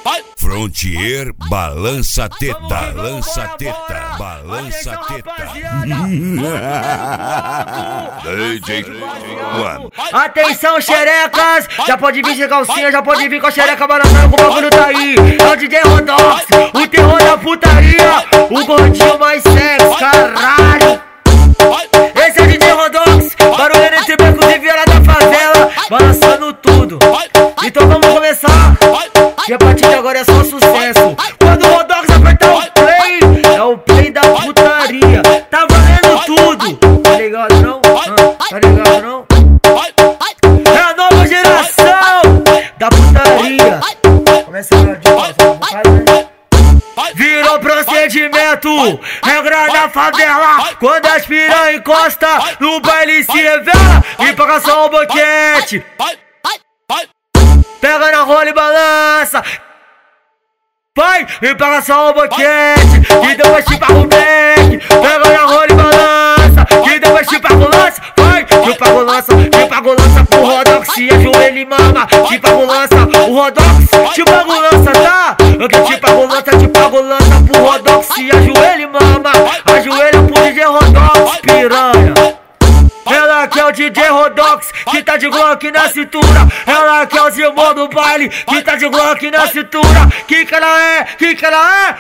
Frontier balança teta, balança teta, balança teta. DJ One. Atenção, xerecas, já pode vir de calcinha, já pode vir com a xereca balançando, que o bagulho tá aí. É o DJ Rodox, o terror da putaria, o gordinho mais sexy, caralho. Esse é o DJ Rodox, barulhando entre becos e viola da favela, balançando tudo. Então vamos começar, que a partir de agora é só sucesso. Quando o Rodox apertar o play, é o play da putaria. Tá valendo tudo, tá ligado não? Tá ligado não? É a nova geração da putaria. Começa a virou procedimento, regra da favela. Quando as piranha encosta, no baile se revela e paga só um boquete. Pega na rola e balança, vai, e paga só um boquete, e depois chupa o black. Pega na rola e balança, e depois chupa o lança, vai, chupa o lança pro Rodox, se ajoelha e mama. Chupa o lança, o Rodox, chupa o lança, tá? Eu que chupa o lança pro Rodox, se ajoelha e mama. Ajoelha pro DJ Rodox, piranha. Ela que é o DJ Rodox, que tá de Glock na cintura. Ela que é o Zimão do baile, que tá de Glock na cintura. Que ela é? Que ela é?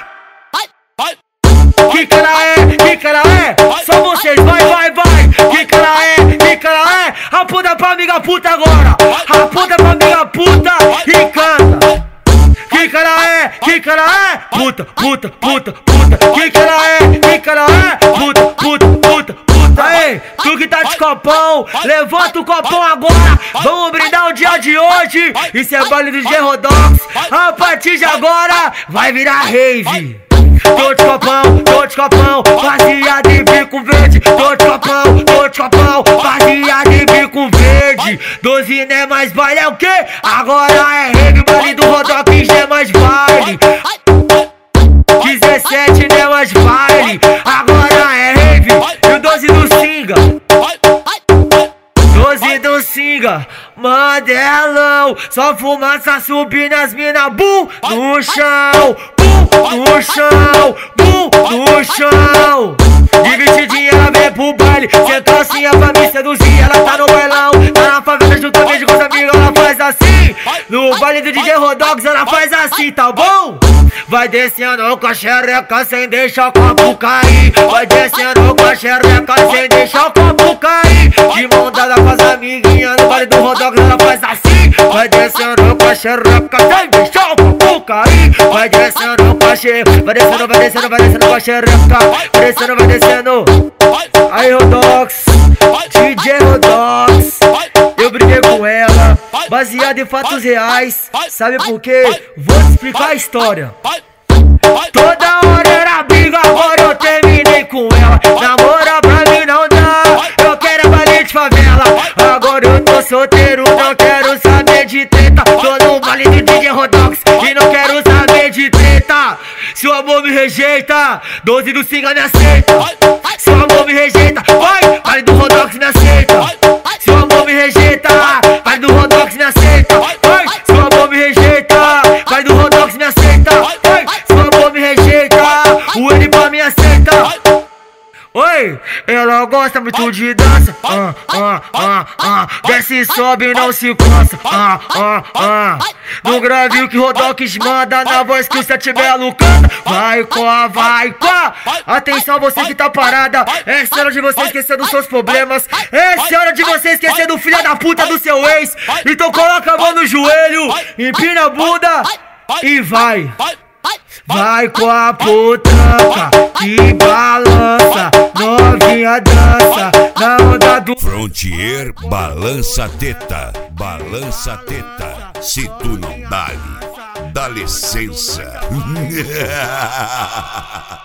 Que ela é? Que ela é? Só vocês, vai. Que ela é? Que ela é? Aponta pra amiga puta agora. Aponta pra amiga puta e canta. Que ela é? Que ela é? Puta. Que ela é? Que ela é? Puta. Aí, tu que tá de copão, levanta o copão agora. Vamos brindar o dia de hoje. Isso é baile do DJ Rodox. A partir de agora vai virar rave. Tô de copão, baseado em bico verde. Tô de copão, baseado em bico verde. 12 não é mais baile, é o quê? Agora é rave, baile do Rodox já é mais baile. 17 não é mais baile, agora é rave. E o 12 do Singa, 12 do Singa, Mandelão. Só fumaça subindo as mina, bum, no chão. No chão, no chão. Divertidinha, ela vem pro baile, sem calcinha pra me seduzir. Ela tá no bailão, tá na favela juntamente com os amigos. Ela faz assim, no baile do DJ Rodox ela faz assim, tá bom? Vai descendo com a xereca sem deixar o copo cair. Vai descendo com a xereca sem deixar o copo cair. De mão dada com as amiguinhas, no baile do Rodox ela faz assim. Vai descendo com a xereca sem deixar o copo cair. Vai descendo com a xereca, vai descendo com a xereca. Vai descendo. Aí Rodox, DJ Rodox, eu briguei com ela, baseado em fatos reais. Sabe por quê? Vou te explicar a história. Toda hora era briga, agora eu terminei com ela. Namorar pra mim não dá, eu quero baile de favela. Agora eu tô solteiro, não quero saber de treta. Tô no baile do DJ Rodox e não quero saber de treta. Se o amor me rejeita, 12 do Singa me aceita. Se o amor me rejeita, vai, baile do Rodox me aceita. Se o amor me rejeita, baile do Rodox me aceita. Vai, se o amor me rejeita, baile do Rodox me aceita. Vai, se o amor me rejeita, o N me aceita. Oi, ela gosta muito de dança. Desce e sobe, não se cansa. No grave o que Rodox manda, na voz que o Sete Belo canta. Vai quá. Atenção você que tá parada. Essa é hora de você esquecer dos seus problemas. Essa é hora de você esquecer do filho da puta do seu ex. Então coloca a mão no joelho, empina a bunda e vai. Vai com a putanca que balança, novinha dança na onda do Frontier balança teta, balança teta. Se tu não dá licença.